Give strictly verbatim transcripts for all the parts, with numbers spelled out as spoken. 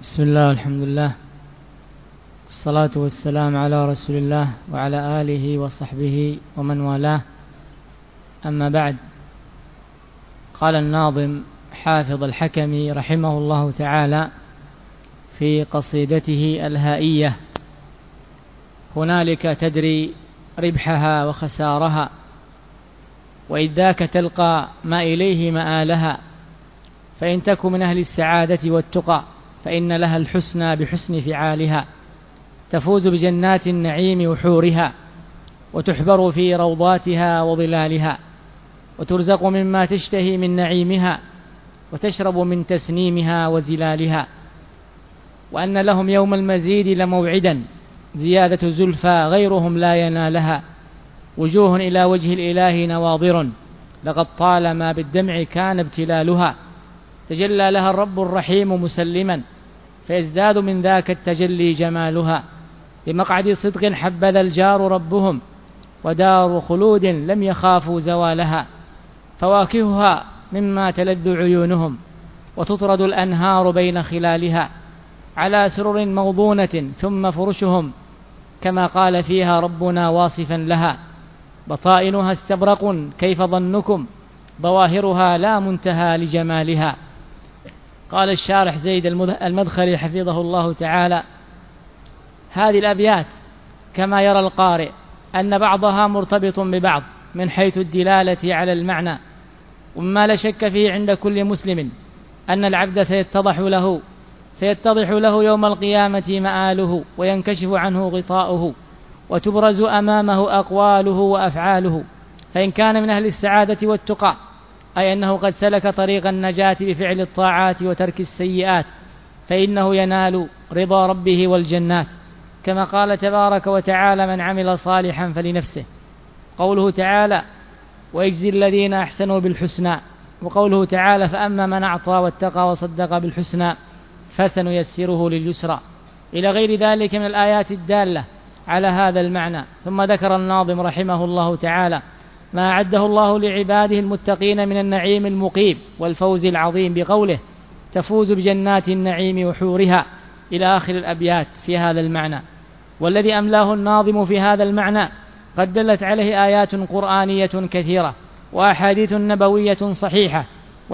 بسم الله والحمد لله، الصلاة والسلام على رسول الله وعلى آله وصحبه ومن والاه، أما بعد. قال الناظم حافظ الحكمي رحمه الله تعالى في قصيدته الهائية: هنالك تدري ربحها وخسارها، وإذ ذاك تلقى ما إليه مآلها، فإن تك من أهل السعادة والتقى فإن لها الحسنى بحسن فعالها، تفوز بجنات النعيم وحورها، وتحبر في روضاتها وظلالها، وترزق مما تشتهي من نعيمها، وتشرب من تسنيمها وزلالها، وأن لهم يوم المزيد لموعدا، زيادة زلفى غيرهم لا ينالها، وجوه إلى وجه الإله نواظر، لقد طالما بالدمع كان ابتلالها، تجلى لها الرب الرحيم مسلما، فيزداد من ذاك التجلي جمالها، بمقعد صدق حبذا الجار ربهم، ودار خلود لم يخافوا زوالها، فواكهها مما تلذ عيونهم، وتطرد الأنهار بين خلالها، على سرر موضونة ثم فرشهم، كما قال فيها ربنا واصفا لها، بطائنها استبرق كيف ظنكم، ظواهرها لا منتهى لجمالها. قال الشارح زيد المدخلي حفظه الله تعالى: هذه الأبيات كما يرى القارئ أن بعضها مرتبط ببعض من حيث الدلالة على المعنى، وما لا شك فيه عند كل مسلم أن العبد سيتضح له سيتضح له يوم القيامة مآله، وينكشف عنه غطاؤه، وتبرز أمامه أقواله وأفعاله، فإن كان من أهل السعادة والتقى، أي أنه قد سلك طريق النجاة بفعل الطاعات وترك السيئات، فإنه ينال رضا ربه والجنات، كما قال تبارك وتعالى: من عمل صالحا فلنفسه. قوله تعالى: ويجزي الذين أحسنوا بالحسنى. وقوله تعالى: فأما من أعطى واتقى وصدق بالحسنى فسنيسره لليسرى، إلى غير ذلك من الآيات الدالة على هذا المعنى. ثم ذكر الناظم رحمه الله تعالى ما أعده الله لعباده المتقين من النعيم المقيم والفوز العظيم بقوله: تفوز بجنات النعيم وحورها، إلى آخر الأبيات في هذا المعنى. والذي أملاه الناظم في هذا المعنى قد دلت عليه آيات قرآنية كثيرة وأحاديث نبوية صحيحة،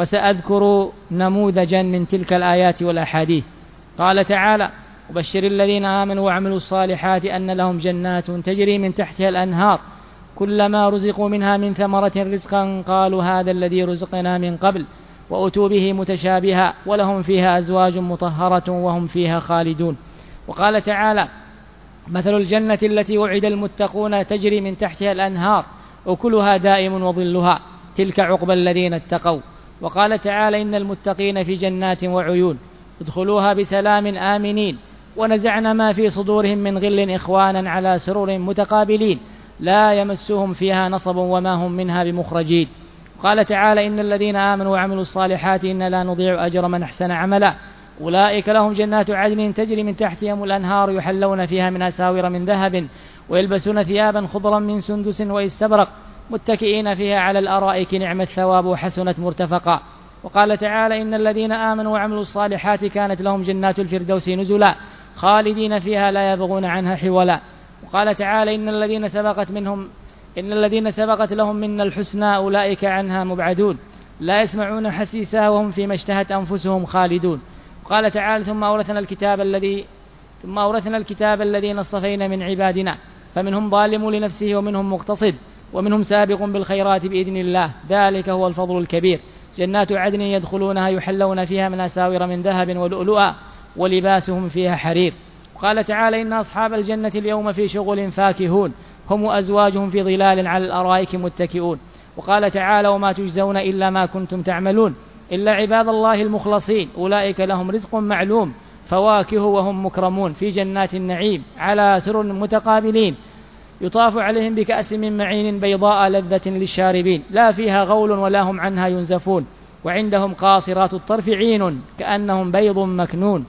وسأذكر نموذجا من تلك الآيات والأحاديث. قال تعالى: وبشر الذين آمنوا وعملوا الصالحات أن لهم جنات تجري من تحتها الأنهار، كلما رزقوا منها من ثمرة رزقا قالوا هذا الذي رزقنا من قبل، وأتوا به متشابها، ولهم فيها أزواج مطهرة وهم فيها خالدون. وقال تعالى: مثل الجنة التي وعد المتقون تجري من تحتها الأنهار أكلها دائم وظلها، تلك عقبى الذين اتقوا. وقال تعالى: إن المتقين في جنات وعيون ادخلوها بسلام آمنين، ونزعنا ما في صدورهم من غل إخوانا على سرر متقابلين، لا يمسهم فيها نصب وما هم منها بمخرجين. قال تعالى: إن الذين آمنوا وعملوا الصالحات إن لا نضيع أجر من أحسن عملا، أولئك لهم جنات عدن تجري من تحتهم الأنهار، يحلون فيها من أساور من ذهب، ويلبسون ثيابا خضرا من سندس واستبرق، متكئين فيها على الأرائك، نعم الثواب وحسنت مرتفقا. وقال تعالى: إن الذين آمنوا وعملوا الصالحات كانت لهم جنات الفردوس نزلا، خالدين فيها لا يبغون عنها حولا. وقال تعالى: إن الذين سبقت منهم إن الذين سبقت لهم منا الحسنى أولئك عنها مبعدون، لا يسمعون حسيسها وهم فيما اشتهت أنفسهم خالدون. وقال تعالى: ثم أورثنا الكتاب الذي ثم أورثنا الكتاب الذين اصطفينا من عبادنا، فمنهم ظالم لنفسه ومنهم مقتصد ومنهم سابق بالخيرات بإذن الله، ذلك هو الفضل الكبير. جنات عدن يدخلونها يحلون فيها من أساور من ذهب ولؤلؤا، ولباسهم فيها حرير. وقال تعالى: إن أصحاب الجنة اليوم في شغل فاكهون، هم وأزواجهم في ظلال على الأرائك متكئون. وقال تعالى: وما تجزون إلا ما كنتم تعملون إلا عباد الله المخلصين، أولئك لهم رزق معلوم، فواكه وهم مكرمون في جنات النعيم على سرر متقابلين، يطاف عليهم بكأس من معين بيضاء لذة للشاربين، لا فيها غول ولا هم عنها ينزفون، وعندهم قاصرات الطرف عين كأنهم بيض مكنون.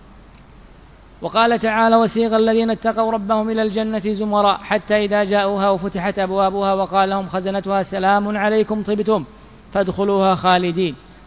وقال تعالى: وسيق الذين اتقوا ربهم إلى الجنة زمرا حتى إذا جاءوها وفتحت أبوابها وقال لهم خزنتها سلام عليكم طبتم فادخلوها خالدين.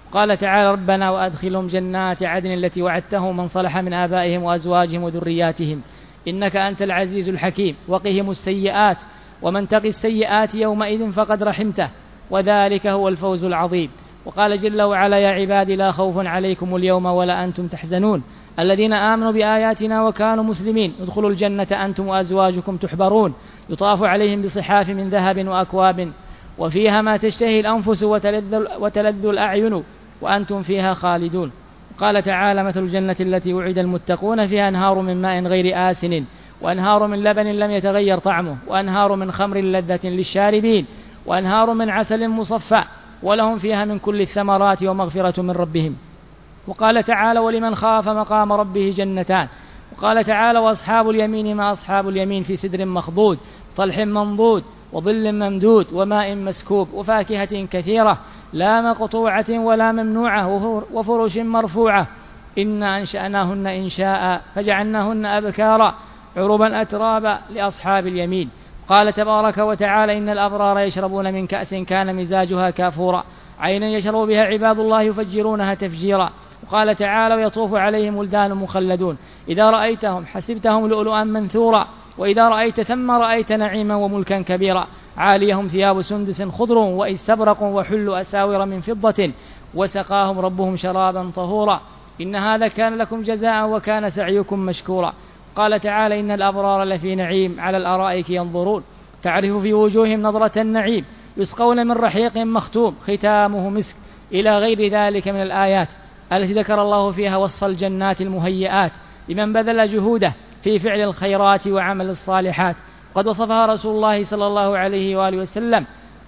قال تعالى ربنا وأدخلهم جنات عدن التي وعدتهم من صلح من آبائهم وأزواجهم وذرياتهم إنك أنت العزيز الحكيم وقهم السيئات ومن تقي السيئات يومئذ فقد رحمته وذلك هو الفوز العظيم. وقال جل وعلا يا عبادي لا خوف عليكم اليوم ولا أنتم تحزنون الذين آمنوا بآياتنا وكانوا مسلمين ادخلوا الجنة أنتم وأزواجكم تحبرون يطاف عليهم بصحاف من ذهب وأكواب وفيها ما تشتهي الأنفس وتلذ, وتلذ الأعين وأنتم فيها خالدون. قال تعالى مثل الجنة التي وعد المتقون فيها أنهار من ماء غير آسن وأنهار من لبن لم يتغير طعمه وأنهار من خمر لذة للشاربين وأنهار من عسل مصفى ولهم فيها من كل الثمرات ومغفرة من ربهم. وقال تعالى ولمن خاف مقام ربه جنتان. وقال تعالى وأصحاب اليمين ما أصحاب اليمين في سدر مخضود طلح منضود وظل ممدود وماء مسكوب وفاكهة كثيرة لا مقطوعة ولا ممنوعة وفرش مرفوعة إنا أنشأناهن إنشاء فجعلناهن أبكارا عربا أترابا لأصحاب اليمين. قال تبارك وتعالى إن الأبرار يشربون من كأس كان مزاجها كافورا عينا يشرب بها عباد الله يفجرونها تفجيرا. وقال تعالى ويطوف عليهم ولدان مخلدون إذا رأيتهم حسبتهم لؤلؤا منثورا وإذا رأيت ثم رأيت نعيما وملكا كبيرا عاليهم ثياب سندس خضر واستبرق وحلوا أساور من فضة وسقاهم ربهم شرابا طهورا إن هذا كان لكم جزاء وكان سعيكم مشكورا. قال تعالى إن الأبرار لفي نعيم على الأرائك ينظرون تعرف في وجوههم نظرة النعيم يسقون من رحيق مختوم ختامه مسك إلى غير ذلك من الآيات التي ذكر الله فيها وصف الجنات المهيئات لمن بذل جهوده في فعل الخيرات وعمل الصالحات. قد وصفها رسول الله صلى الله عليه وآله وسلم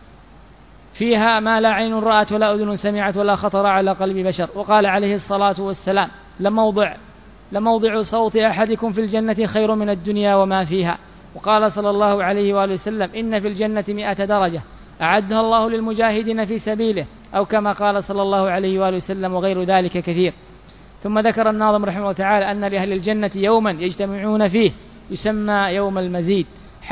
فيها ما لا عين رأت ولا أذن سمعت ولا خطر على قلب بشر. وقال عليه الصلاة والسلام لموضع, لموضع صوت أحدكم في الجنة خير من الدنيا وما فيها. وقال صلى الله عليه وآله وسلم إن في الجنة مئة درجة أعدها الله للمجاهدين في سبيله أو كما قال صلى الله عليه وآله وسلم وغير ذلك كثير. ثم ذكر الناظم رحمه الله تعالى أن لأهل الجنة يوما يجتمعون فيه يسمى يوم المزيد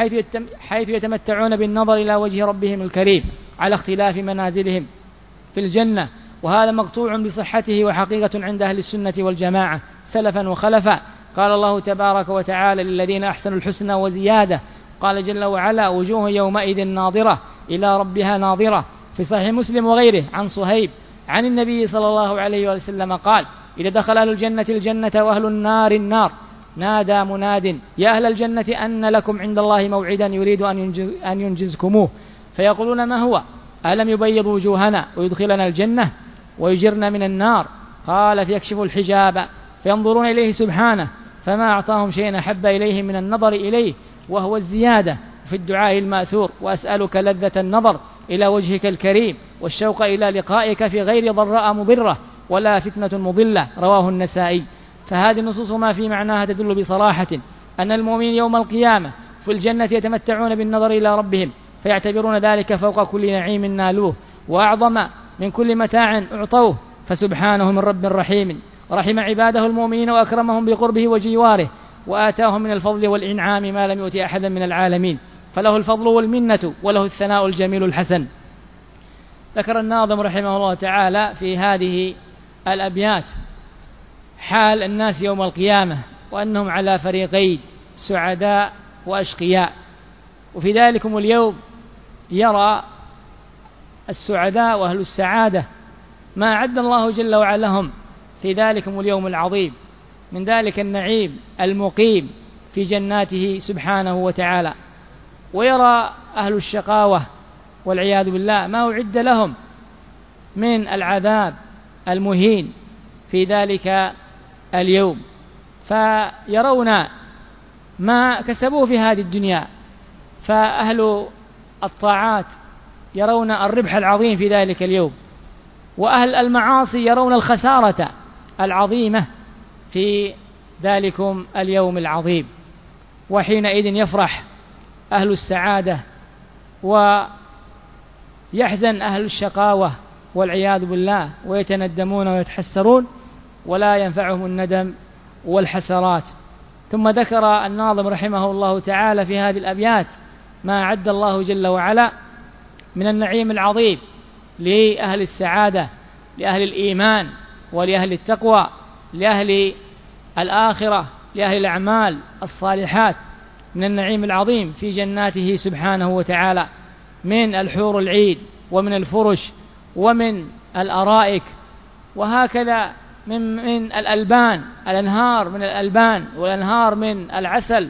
حيث يتمتعون بالنظر إلى وجه ربهم الكريم على اختلاف منازلهم في الجنة وهذا مقطوع بصحته وحقيقة عند أهل السنة والجماعة سلفا وخلفا. قال الله تبارك وتعالى للذين أحسنوا الحسنى وزيادة. قال جل وعلا وجوه يومئذ ناظرة إلى ربها ناظرة في صحيح مسلم وغيره عن صهيب عن النبي صلى الله عليه وسلم قال إذا دخل أهل الجنة الجنة وأهل النار النار نادى مناد يا أهل الجنة أن لكم عند الله موعدا يريد أن ينجزكموه فيقولون ما هو ألم يبيض وجوهنا ويدخلنا الجنة ويجرنا من النار قال فيكشف الحجاب فينظرون إليه سبحانه فما أعطاهم شيئا أحب إليهم من النظر إليه وهو الزيادة في الدعاء الماثور وأسألك لذة النظر إلى وجهك الكريم والشوق إلى لقائك في غير ضراء مضرة ولا فتنة مضلة رواه النسائي. فهذه النصوص ما في معناها تدل بصراحة أن المؤمنين يوم القيامة في الجنة يتمتعون بالنظر إلى ربهم فيعتبرون ذلك فوق كل نعيم نالوه وأعظم من كل متاع أعطوه فسبحانه من رب رحيم رحم عباده المؤمنين وأكرمهم بقربه وجواره وآتاهم من الفضل والإنعام ما لم يؤتي أحدا من العالمين فله الفضل والمنة وله الثناء الجميل الحسن. ذكر الناظم رحمه الله تعالى في هذه الأبيات حال الناس يوم القيامة وأنهم على فريقين سعداء وأشقياء. وفي ذلكم اليوم يرى السعداء وأهل السعادة ما أعد الله جل وعلا لهم في ذلكم اليوم العظيم من ذلك النعيم المقيم في جناته سبحانه وتعالى. ويرى أهل الشقاوة والعياذ بالله ما أعد لهم من العذاب المهين في ذلك اليوم فيرون ما كسبوه في هذه الدنيا. فأهل الطاعات يرون الربح العظيم في ذلك اليوم وأهل المعاصي يرون الخسارة العظيمة في ذلكم اليوم العظيم. وحينئذ يفرح أهل السعادة ويحزن أهل الشقاوة والعياذ بالله ويتندمون ويتحسرون ولا ينفعهم الندم والحسرات. ثم ذكر الناظم رحمه الله تعالى في هذه الأبيات ما أعد الله جل وعلا من النعيم العظيم لأهل السعادة لأهل الإيمان ولأهل التقوى، لأهل الآخرة، لأهل الأعمال الصالحات، من النعيم العظيم في جناته سبحانه وتعالى، من الحور العين ومن الفرش ومن الأرائك، وهكذا من, من الألبان، الأنهار من الألبان والأنهار من العسل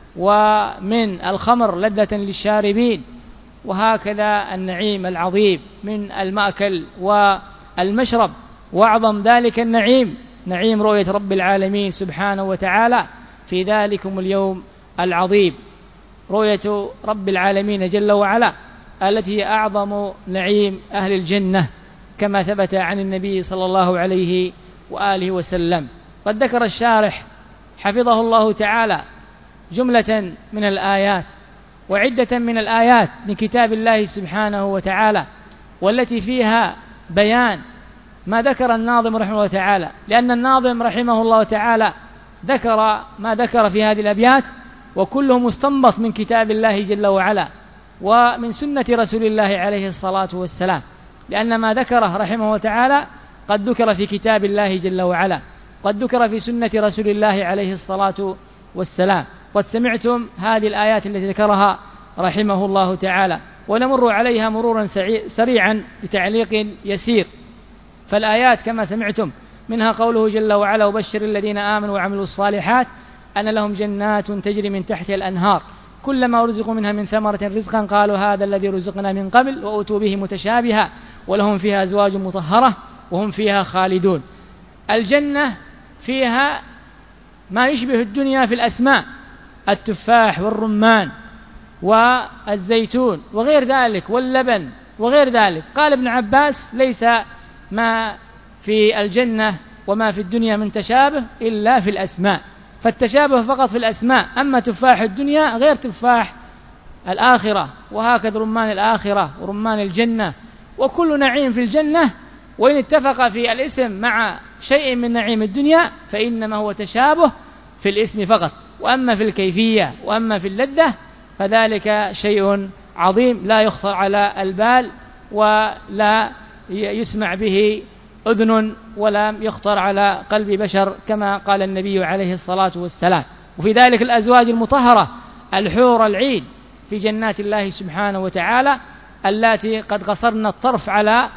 ومن الخمر لذة للشاربين، وهكذا النعيم العظيم من المأكل والمشرب. وأعظم ذلك النعيم نعيم رؤية رب العالمين سبحانه وتعالى في ذلكم اليوم العظيم، رؤية رب العالمين جل وعلا التي هي أعظم نعيم أهل الجنة، كما ثبت عن النبي صلى الله عليه وآله وسلم. قد ذكر الشارح حفظه الله تعالى جملة من الآيات وعدة من الآيات من كتاب الله سبحانه وتعالى، والتي فيها بيان ما ذكر الناظم رحمه الله تعالى، لأن الناظم رحمه الله تعالى ذكر ما ذكر في هذه الأبيات وكله مستنبط من كتاب الله جل وعلا ومن سنة رسول الله عليه الصلاة والسلام، لأن ما ذكره رحمه الله تعالى قد ذكر في كتاب الله جل وعلا، قد ذكر في سنة رسول الله عليه الصلاة والسلام. قد سمعتم هذه الآيات التي ذكرها رحمه الله تعالى، ونمر عليها مرورا سريعا بتعليق يسير. فالآيات كما سمعتم منها قوله جل وعلا: وبشر الذين آمنوا وعملوا الصالحات أن لهم جنات تجري من تحتها الأنهار كلما رزقوا منها من ثمرة رزقا قالوا هذا الذي رزقنا من قبل وأتوا به متشابها ولهم فيها أزواج مطهرة وهم فيها خالدون. الجنة فيها ما يشبه الدنيا في الأسماء، التفاح والرمان والزيتون وغير ذلك واللبن وغير ذلك. قال ابن عباس: ليس ما في الجنة وما في الدنيا من تشابه إلا في الأسماء، فالتشابه فقط في الأسماء، أما تفاح الدنيا غير تفاح الآخرة، وهكذا رمان الآخرة ورمان الجنة، وكل نعيم في الجنة وإن اتفق في الاسم مع شيء من نعيم الدنيا فإنما هو تشابه في الاسم فقط، وأما في الكيفية وأما في اللذة فذلك شيء عظيم لا يخطر على البال ولا يسمع به أذن ولا يخطر على قلب بشر، كما قال النبي عليه الصلاة والسلام. وفي ذلك الأزواج المطهرة الحور العين في جنات الله سبحانه وتعالى اللاتي قد قصرن الطرف على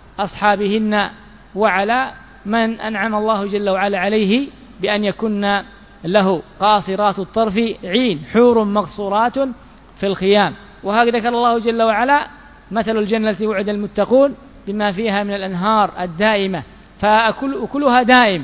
أصحابهن وعلى من أنعم الله جل وعلا عليه بأن يكن له قاصرات الطرف عين حور مقصورات في الخيام. وهكذا ذكر الله جل وعلا مثل الجنة التي وعد المتقون بما فيها من الأنهار الدائمة، فأكلها دائم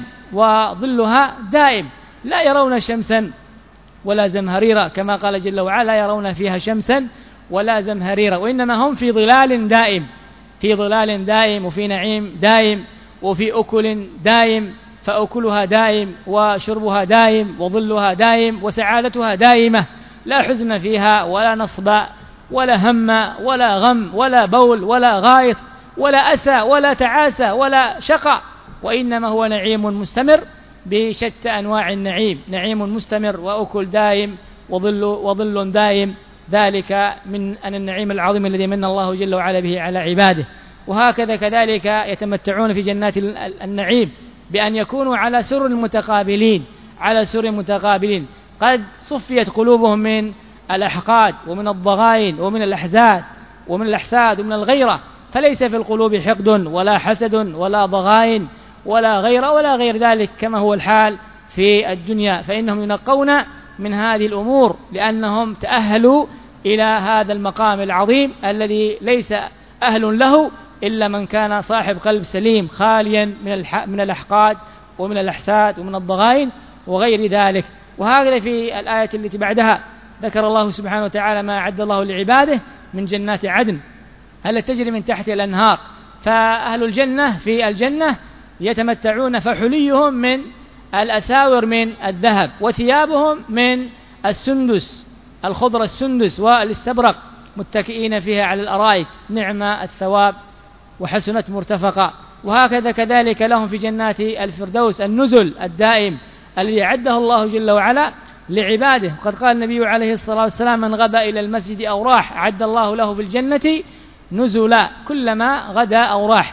وظلها دائم، لا يرون شمسا ولا زمهريرا، كما قال جل وعلا: لا يرون فيها شمسا ولا زمهريرا، وإنما هم في ظلال دائم، في ظلال دائم وفي نعيم دائم وفي أكل دائم، فأكلها دائم وشربها دائم وظلها دائم وسعادتها دائمة، لا حزن فيها ولا نصب ولا هم ولا غم ولا بول ولا غائط ولا أسى ولا تعاسى ولا شقى، وإنما هو نعيم مستمر بشتى أنواع النعيم، نعيم مستمر وأكل دائم وظل, وظل دائم، ذلك من أن النعيم العظيم الذي من الله جل وعلا به على عباده. وهكذا كذلك يتمتعون في جنات النعيم بأن يكونوا على سر متقابلين، على سر متقابلين، قد صفيت قلوبهم من الأحقاد ومن الضغائن ومن الأحزاد ومن الأحساد ومن الغيرة، فليس في القلوب حقد ولا حسد ولا ضغائن ولا غير ولا غير ذلك كما هو الحال في الدنيا، فإنهم ينقون من هذه الأمور لأنهم تأهلوا إلى هذا المقام العظيم الذي ليس أهل له إلا من كان صاحب قلب سليم خاليا من من الأحقاد ومن الأحساد ومن الضغائن وغير ذلك. وهكذا في الآية التي بعدها ذكر الله سبحانه وتعالى ما أعد الله لعباده من جنات عدن التي تجري من تحت الأنهار. فأهل الجنة في الجنة يتمتعون، فحليهم من الأساور من الذهب، وثيابهم من السندس الخضر السندس والاستبرق، متكئين فيها على الأرائك، نعم الثواب وحسنت مرتفقا. وهكذا كذلك لهم في جنات الفردوس النزل الدائم الذي أعده الله جل وعلا لعباده. وقد قال النبي عليه الصلاة والسلام: من غدا إلى المسجد أو راح أعد الله له في الجنة نزلا، كلما غدا أو راح.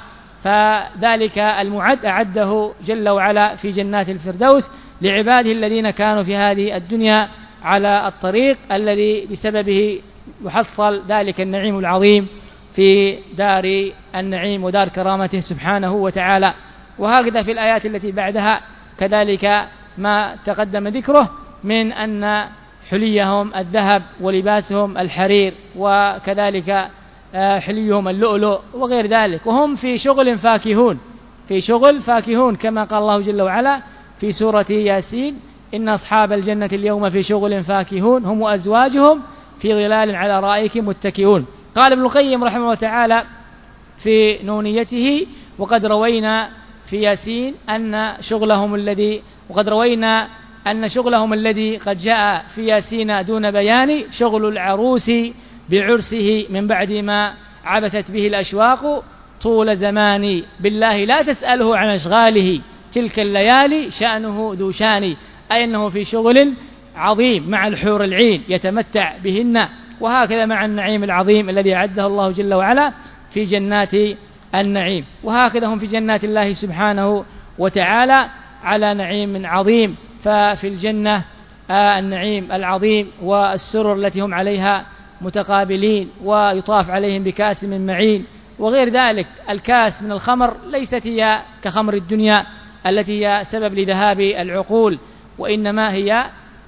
فذلك المعد أعده جل وعلا في جنات الفردوس لعباده الذين كانوا في هذه الدنيا على الطريق الذي بسببه يحصل ذلك النعيم العظيم في دار النعيم ودار كرامته سبحانه وتعالى. وهكذا في الآيات التي بعدها كذلك ما تقدم ذكره من أن حليهم الذهب ولباسهم الحرير وكذلك حليهم اللؤلؤ وغير ذلك، وهم في شغل فاكهون في شغل فاكهون كما قال الله جل وعلا في سورة ياسين: إن أصحاب الجنة اليوم في شغل فاكهون هم وأزواجهم في ظلال على رائك متكئون. قال ابن القيم رحمه الله تعالى في نونيته: وقد روينا في ياسين أن شغلهم الذي وقد روينا أن شغلهم الذي قد جاء في ياسين دون بيان شغل العروس بعرسه من بعد ما عبثت به الأشواق طول زماني، بالله لا تسأله عن أشغاله تلك الليالي شأنه ذو شان، أي أنه في شغل عظيم مع الحور العين يتمتع بهن. وهكذا مع النعيم العظيم الذي أعده الله جل وعلا في جنات النعيم. وهكذا هم في جنات الله سبحانه وتعالى على نعيم عظيم. ففي الجنة النعيم العظيم والسرر التي هم عليها متقابلين، ويطاف عليهم بكأس من معين وغير ذلك. الكأس من الخمر ليست هي كخمر الدنيا التي هي سبب لذهاب العقول، وإنما هي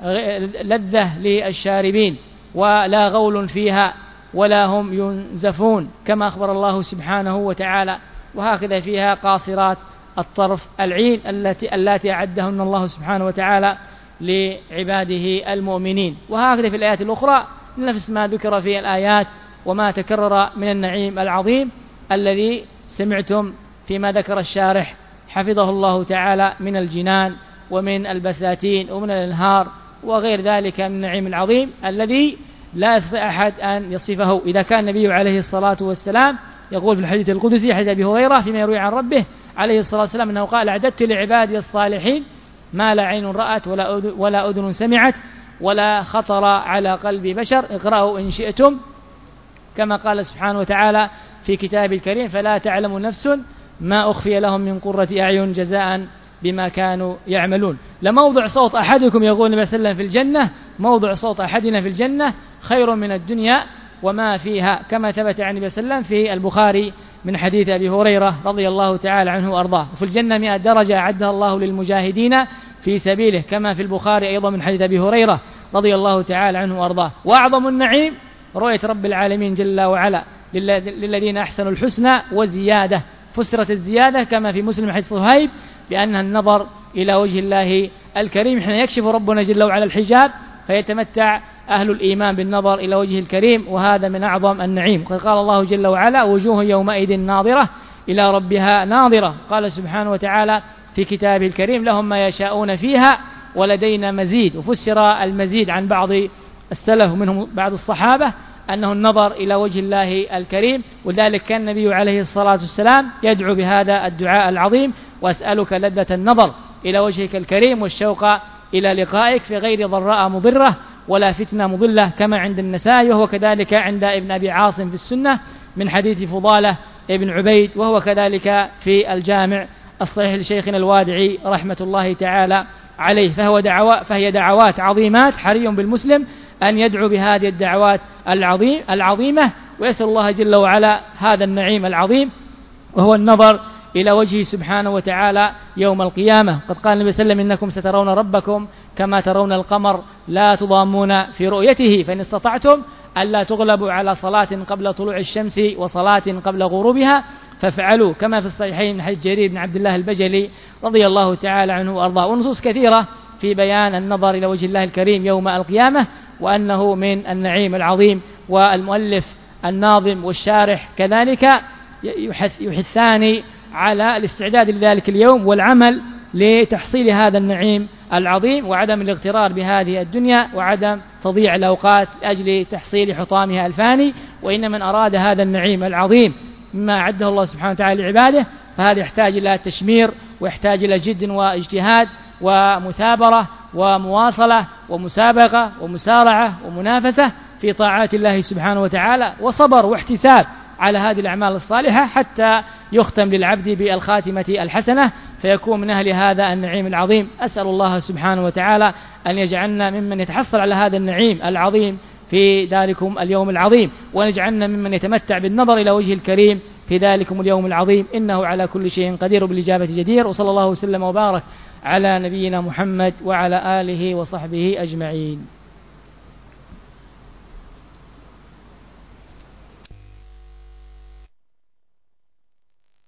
لذة للشاربين ولا غول فيها ولا هم ينزفون كما أخبر الله سبحانه وتعالى. وهكذا فيها قاصرات الطرف العين التي التي أعدهن الله سبحانه وتعالى لعباده المؤمنين. وهكذا في الآيات الأخرى نفس ما ذكر في الآيات وما تكرر من النعيم العظيم الذي سمعتم فيما ذكر الشارح حفظه الله تعالى من الجنان ومن البساتين ومن الأنهار وغير ذلك من النعيم العظيم الذي لا يستطيع أحد أن يصفه. إذا كان النبي عليه الصلاة والسلام يقول في الحديث القدسي حديث أبي هريرة فيما يروي عن ربه عليه الصلاة والسلام أنه قال: أعددت لعبادي الصالحين ما لا عين رأت ولا أذن سمعت ولا خطر على قلب بشر، اقرأوا إن شئتم، كما قال سبحانه وتعالى في كتاب الكريم: فلا تعلم نفس ما أخفي لهم من قرة أعين جزاء بما كانوا يعملون. لموضع صوت أحدكم يقول النبي صلى الله عليه وسلم في الجنة، موضع صوت أحدنا في الجنة خير من الدنيا وما فيها، كما ثبت عن النبي صلى الله عليه وسلم في البخاري من حديث أبي هريرة رضي الله تعالى عنه وأرضاه. وفي الجنة مئة درجة أعدها الله للمجاهدين في سبيله، كما في البخاري أيضا من حديث أبي هريرة رضي الله تعالى عنه وأرضاه. وأعظم النعيم رؤية رب العالمين جل وعلا للذين أحسنوا الحسنى وزيادة. فسرت الزيادة كما في مسلم حديث صهيب بأنها النظر إلى وجه الله الكريم حين يكشف ربنا جل وعلا الحجاب فيتمتع أهل الإيمان بالنظر إلى وجه الكريم، وهذا من أعظم النعيم. قد قال الله جل وعلا: وجوه يومئذ ناظرة إلى ربها ناظرة. قال سبحانه وتعالى في كتابه الكريم: لهم ما يشاءون فيها ولدينا مزيد. وفسر المزيد عن بعض السلف ومنهم بعض الصحابة أنه النظر إلى وجه الله الكريم، ولذلك كان النبي عليه الصلاة والسلام يدعو بهذا الدعاء العظيم: وأسألك لذة النظر إلى وجهك الكريم والشوق إلى لقائك في غير ضراء مضرة ولا فتنة مضلة، كما عند النسائي، وهو كذلك عند ابن أبي عاصم في السنة من حديث فضالة ابن عبيد، وهو كذلك في الجامع الصحيح لشيخنا الوادعي رحمة الله تعالى عليه. فهو دعوات فهي دعوات عظيمات حري بالمسلم أن يدعو بهذه الدعوات العظيم العظيمة ويسأل الله جل وعلا هذا النعيم العظيم، وهو النظر إلى وجهه سبحانه وتعالى يوم القيامة. قد قال النبي صلى الله عليه وسلم: إنكم سترون ربكم كما ترون القمر لا تضامون في رؤيته، فإن استطعتم ألا تغلبوا على صلاة قبل طلوع الشمس وصلاة قبل غروبها فافعلوا، كما في الصحيحين من حديث جرير بن عبد الله البجلي رضي الله تعالى عنه وأرضاه. ونصوص كثيرة في بيان النظر إلى وجه الله الكريم يوم القيامة وأنه من النعيم العظيم. والمؤلف الناظم والشارح كذلك يحث يحثان على الاستعداد لذلك اليوم والعمل لتحصيل هذا النعيم العظيم وعدم الاغترار بهذه الدنيا وعدم تضييع الأوقات لأجل تحصيل حطامها الفاني. وإن من أراد هذا النعيم العظيم مما أعده الله سبحانه وتعالى لعباده فهذا يحتاج إلى تشمير ويحتاج إلى جد واجتهاد ومثابرة ومواصلة ومسابقة ومسارعة ومنافسة في طاعات الله سبحانه وتعالى، وصبر واحتساب على هذه الأعمال الصالحة حتى يختم للعبد بالخاتمة الحسنة فيكون من أهل هذا النعيم العظيم. أسأل الله سبحانه وتعالى أن يجعلنا ممن يتحصل على هذا النعيم العظيم في ذلكم اليوم العظيم، ونجعلنا ممن يتمتع بالنظر إلى وجه الكريم في ذلكم اليوم العظيم، إنه على كل شيء قدير بالإجابة جدير. وصلى الله وسلم وبارك على نبينا محمد وعلى آله وصحبه أجمعين.